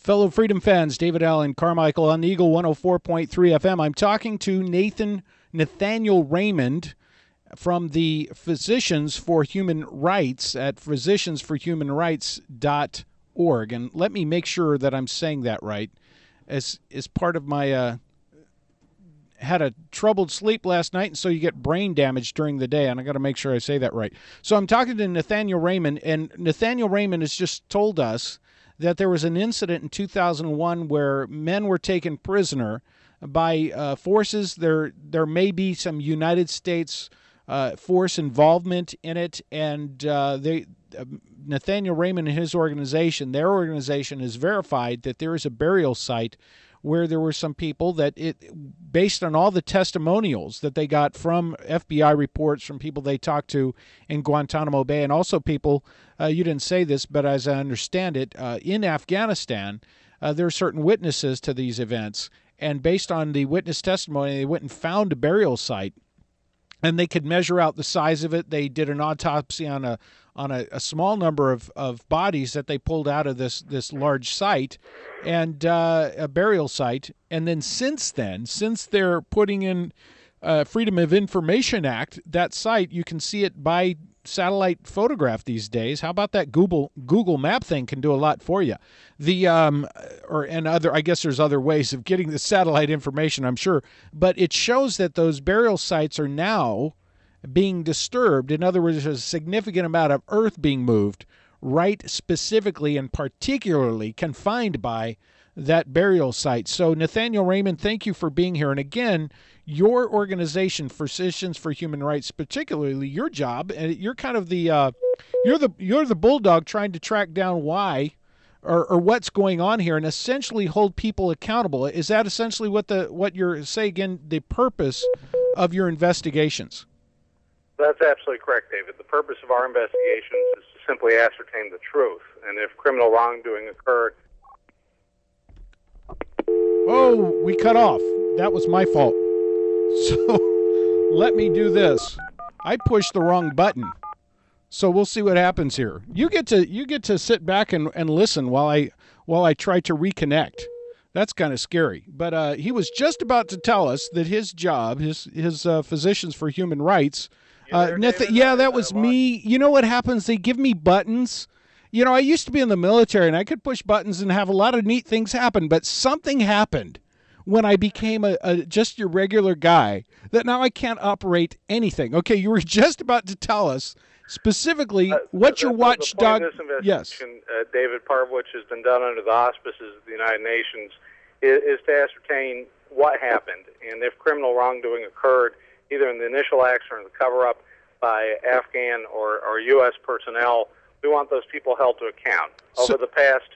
Fellow Freedom fans, David Allen Carmichael on the Eagle 104.3 FM. I'm talking to Nathaniel Raymond from the Physicians for Human Rights at physiciansforhumanrights.org. And let me make sure that I'm saying that right. As part of my had a troubled sleep last night, and so you get brain damage during the day, and I got to make sure I say that right. So I'm talking to Nathaniel Raymond, and Nathaniel Raymond has just told us that there was an incident in 2001 where men were taken prisoner by forces. There may be some United States force involvement in it, and Nathaniel Raymond and his organization, their organization, has verified that there is a burial site where there were some people that based on all the testimonials that they got from FBI reports, from people they talked to in Guantanamo Bay, and also people, you didn't say this, but as I understand it, in Afghanistan, there are certain witnesses to these events, and based on the witness testimony, they went and found a burial site, and they could measure out the size of it. They did an autopsy on a small number of bodies that they pulled out of this large site, and a burial site. And then since they're putting in Freedom of Information Act, that site, you can see it by satellite photograph these days. How about that? Google Map thing can do a lot for you. I guess there's other ways of getting the satellite information, I'm sure, but it shows that those burial sites are now being disturbed. In other words, there's a significant amount of earth being moved, right, specifically and particularly confined by that burial site. So Nathaniel Raymond, thank you for being here. And again, your organization, Physicians for Human Rights, particularly your job, and you're kind of the you're the bulldog trying to track down why or what's going on here and essentially hold people accountable. Is that essentially what you're saying again, the purpose of your investigations? That's absolutely correct, David. The purpose of our investigations is to simply ascertain the truth, and if criminal wrongdoing occurred. Oh, we cut off. That was my fault. So let me do this. I pushed the wrong button. So we'll see what happens here. You get to sit back and listen while I try to reconnect. That's kind of scary. But he was just about to tell us that his job, his Physicians for Human Rights. That was me. You know what happens? They give me buttons. You know, I used to be in the military, and I could push buttons and have a lot of neat things happen, but something happened when I became just your regular guy that now I can't operate anything. Okay, you were just about to tell us specifically what your watchdog... Yes. David, part of which has been done under the auspices of the United Nations, is to ascertain what happened, and if criminal wrongdoing occurred, either in the initial action or in the cover-up by Afghan or U.S. personnel, we want those people held to account. Over the past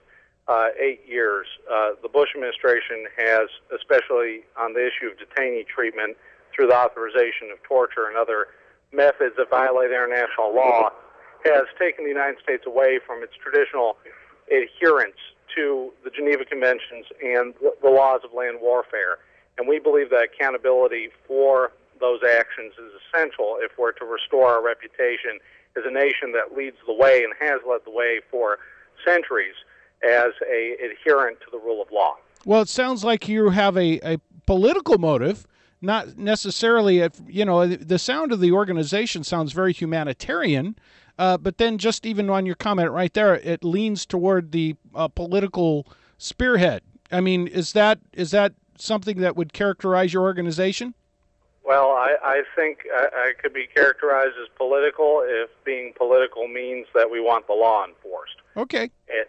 8 years, the Bush administration has, especially on the issue of detainee treatment through the authorization of torture and other methods that violate international law, has taken the United States away from its traditional adherence to the Geneva Conventions and the laws of land warfare. And we believe that accountability for those actions is essential if we're to restore our reputation as a nation that leads the way and has led the way for centuries as a adherent to the rule of law. Well, it sounds like you have a political motive, not necessarily, the sound of the organization sounds very humanitarian, but then just even on your comment right there, it leans toward the political spearhead. I mean, is that something that would characterize your organization? Well, I think I could be characterized as political if being political means that we want the law enforced. Okay.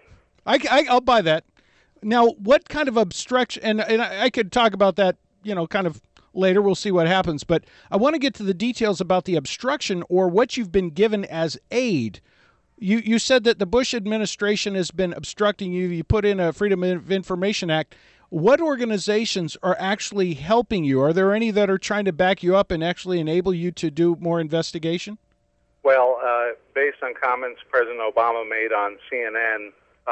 I'll buy that. Now, what kind of obstruction, and I could talk about that, kind of later. We'll see what happens. But I want to get to the details about the obstruction or what you've been given as aid. You said that the Bush administration has been obstructing you. You put in a Freedom of Information Act. What organizations are actually helping you? Are there any that are trying to back you up and actually enable you to do more investigation? Well, based on comments President Obama made on CNN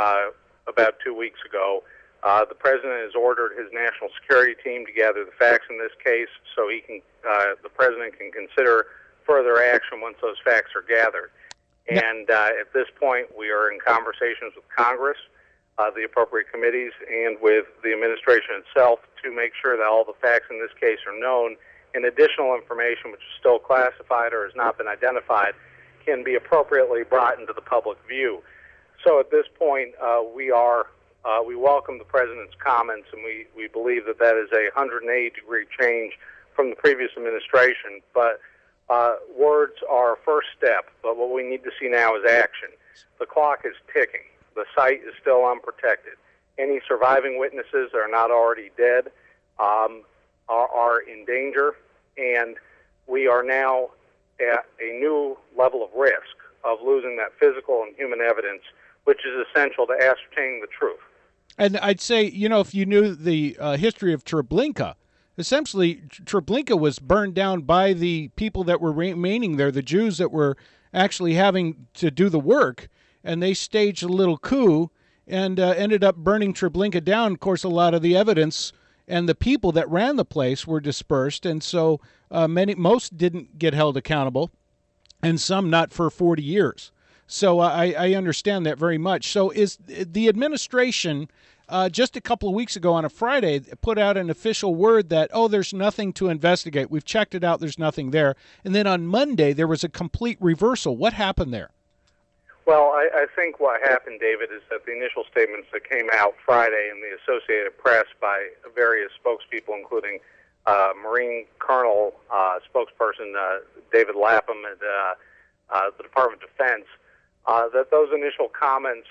about 2 weeks ago, the president has ordered his national security team to gather the facts in this case so the president can consider further action once those facts are gathered. And at this point, we are in conversations with Congress the appropriate committees and with the administration itself to make sure that all the facts in this case are known, and additional information which is still classified or has not been identified can be appropriately brought into the public view. So at this point, we welcome the President's comments, and we believe that that is a 180-degree change from the previous administration. But words are a first step, but what we need to see now is action. The clock is ticking. The site is still unprotected. Any surviving witnesses that are not already dead are in danger, and we are now at a new level of risk of losing that physical and human evidence, which is essential to ascertaining the truth. And I'd say, if you knew the history of Treblinka, essentially Treblinka was burned down by the people that were remaining there, the Jews that were actually having to do the work, and they staged a little coup and ended up burning Treblinka down. Of course, a lot of the evidence and the people that ran the place were dispersed, and so most didn't get held accountable, and some not for 40 years. So I understand that very much. So is the administration just a couple of weeks ago on a Friday put out an official word that, there's nothing to investigate. We've checked it out. There's nothing there. And then on Monday, there was a complete reversal. What happened there? Well, I think what happened, David, is that the initial statements that came out Friday in the Associated Press by various spokespeople, including Marine Colonel spokesperson David Lapham at the Department of Defense, that those initial comments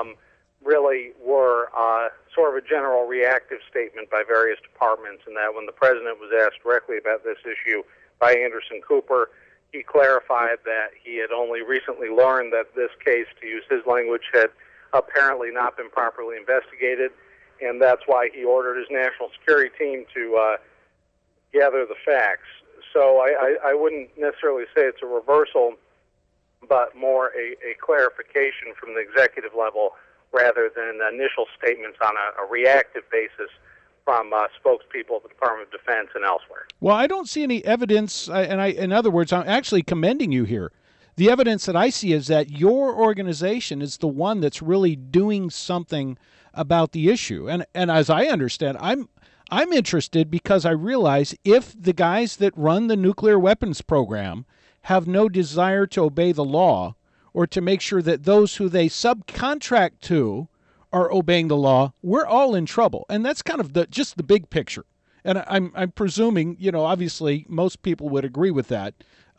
really were sort of a general reactive statement by various departments, and that when the President was asked directly about this issue by Anderson Cooper, he clarified that he had only recently learned that this case, to use his language, had apparently not been properly investigated, and that's why he ordered his national security team to gather the facts. So I wouldn't necessarily say it's a reversal, but more a clarification from the executive level rather than initial statements on a reactive basis from spokespeople of the Department of Defense and elsewhere. Well, I don't see any evidence, in other words, I'm actually commending you here. The evidence that I see is that your organization is the one that's really doing something about the issue. And as I understand, I'm interested because I realize if the guys that run the nuclear weapons program have no desire to obey the law or to make sure that those who they subcontract to are obeying the law, we're all in trouble. And that's kind of just the big picture. And I'm presuming, obviously most people would agree with that.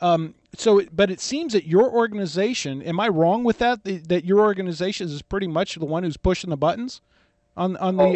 But it seems that your organization, am I wrong with that? That your organization is pretty much the one who's pushing the buttons on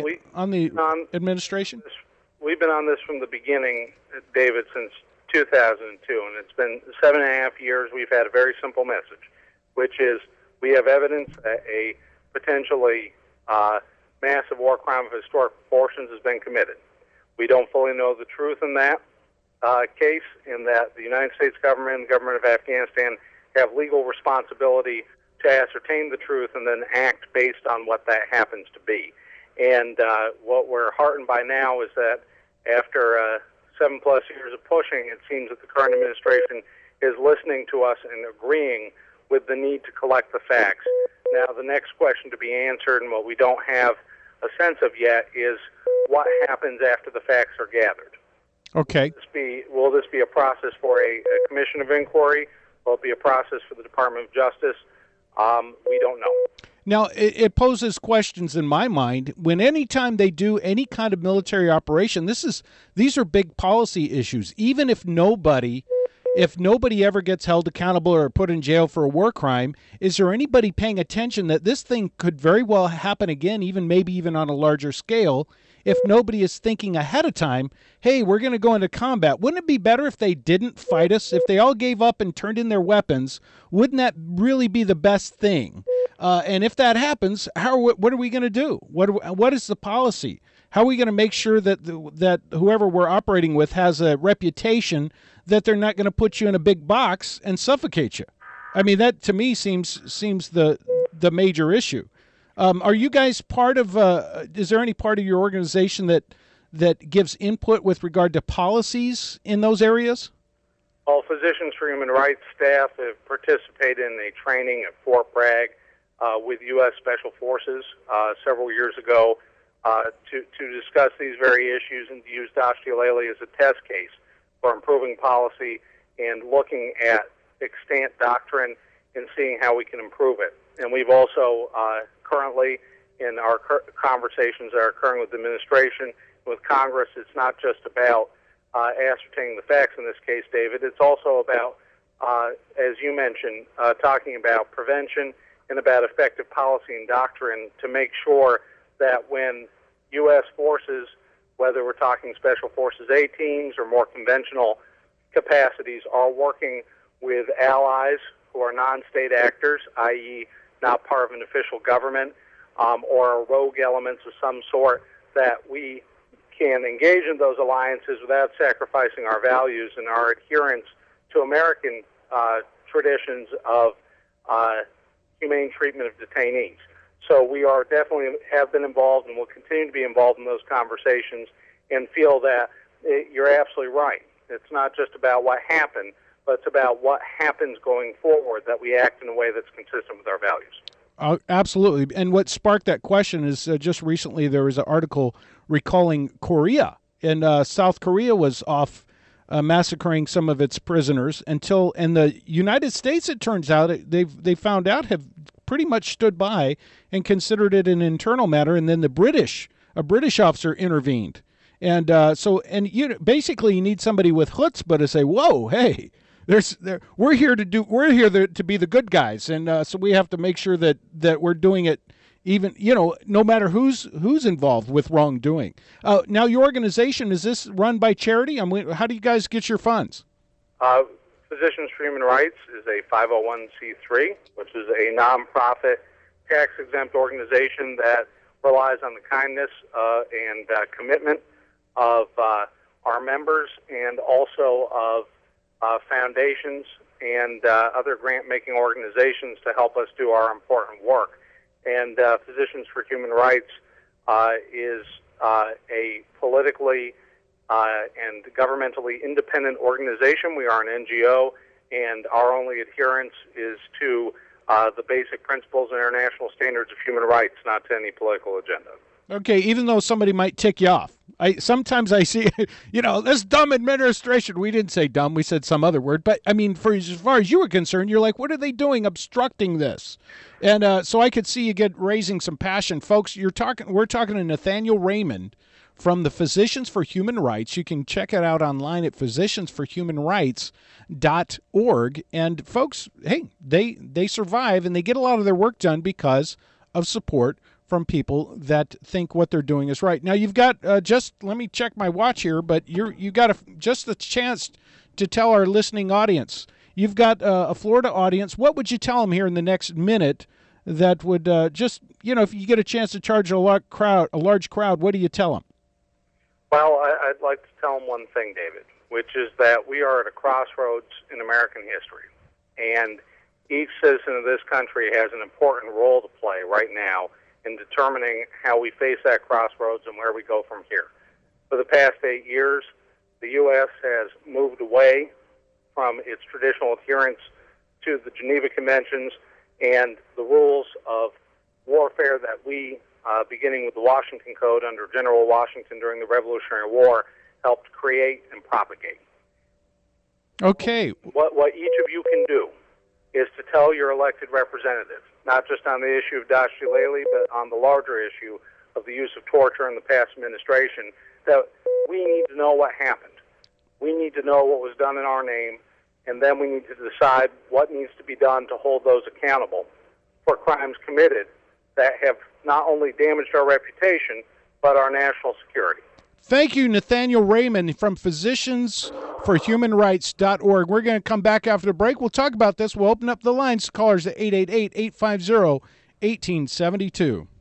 the administration? We've been on this from the beginning, David, since 2002, and it's been 7.5 years. We've had a very simple message, which is we have evidence that a potentially massive war crime of historic proportions has been committed. We don't fully know the truth in that case, in that the United States government and the government of Afghanistan have legal responsibility to ascertain the truth and then act based on what that happens to be. And what we're heartened by now is that after 7+ years of pushing, it seems that the current administration is listening to us and agreeing with the need to collect the facts. Now, the next question to be answered, and what we don't have a sense of yet, is what happens after the facts are gathered. Okay. Will this be a process for a commission of inquiry? Will it be a process for the Department of Justice? We don't know. Now, it poses questions in my mind. When any time they do any kind of military operation, these are big policy issues. Even if nobody ever gets held accountable or put in jail for a war crime, is there anybody paying attention that this thing could very well happen again, maybe even on a larger scale, if nobody is thinking ahead of time, hey, we're going to go into combat? Wouldn't it be better if they didn't fight us? If they all gave up and turned in their weapons, wouldn't that really be the best thing? And if that happens, what are we going to do? What is the policy? How are we going to make sure that whoever we're operating with has a reputation that they're not going to put you in a big box and suffocate you? I mean, that to me seems the major issue. Are you guys part of? Is there any part of your organization that gives input with regard to policies in those areas? All Physicians for Human Rights staff have participated in a training at Fort Bragg with U.S. Special Forces several years ago to discuss these very issues and to use Dashti-Lele as a test case for improving policy and looking at extant doctrine and seeing how we can improve it. And we've also currently, in our conversations that are occurring with the administration, with Congress, it's not just about ascertaining the facts in this case, David. It's also about, as you mentioned, talking about prevention and about effective policy and doctrine to make sure that when U.S. forces, whether we're talking Special Forces A teams or more conventional capacities, are working with allies who are non-state actors, i.e. not part of an official government, or rogue elements of some sort, that we can engage in those alliances without sacrificing our values and our adherence to American traditions of humane treatment of detainees. So we are definitely have been involved and will continue to be involved in those conversations and feel that you're absolutely right. It's not just about what happened, but it's about what happens going forward, that we act in a way that's consistent with our values. Absolutely. And what sparked that question is just recently there was an article recalling Korea. And South Korea was off massacring some of its prisoners and the United States, it turns out, they found out, have pretty much stood by and considered it an internal matter. And then a British officer intervened. And basically you need somebody with chutzpah to say, whoa, hey, we're here to be the good guys, and so we have to make sure that we're doing it, even no matter who's involved with wrongdoing. Now, your organization, is this run by charity? How do you guys get your funds? Physicians for Human Rights is a 501c3, which is a nonprofit, tax-exempt organization that relies on the kindness and commitment of our members and also of foundations and other grant-making organizations to help us do our important work. And Physicians for Human Rights is a politically and governmentally independent organization. We are an NGO, and our only adherence is to the basic principles and international standards of human rights, not to any political agenda. Okay, even though somebody might tick you off. Sometimes I see, this dumb administration. We didn't say dumb, we said some other word. But, I mean, as far as you were concerned, you're like, what are they doing obstructing this? And so I could see you raising some passion. Folks, we're talking to Nathaniel Raymond from the Physicians for Human Rights. You can check it out online at physiciansforhumanrights.org. And, folks, hey, they survive and they get a lot of their work done because of support from people that think what they're doing is right. Now, you've got let me check my watch here, but you got just the chance to tell our listening audience. You've got a Florida audience. What would you tell them here in the next minute that would if you get a chance to charge a large crowd, what do you tell them? Well, I'd like to tell them one thing, David, which is that we are at a crossroads in American history, and each citizen of this country has an important role to play right now in determining how we face that crossroads and where we go from here. For the past 8 years, the U.S. has moved away from its traditional adherence to the Geneva Conventions and the rules of warfare that we, beginning with the Washington Code under General Washington during the Revolutionary War, helped create and propagate. Okay. What each of you can do is to tell your elected representatives, not just on the issue of Dashti-Lele, but on the larger issue of the use of torture in the past administration, that we need to know what happened. We need to know what was done in our name, and then we need to decide what needs to be done to hold those accountable for crimes committed that have not only damaged our reputation, but our national security. Thank you, Nathaniel Raymond from physiciansforhumanrights.org. We're going to come back after the break. We'll talk about this. We'll open up the lines. Callers at 888-850-1872.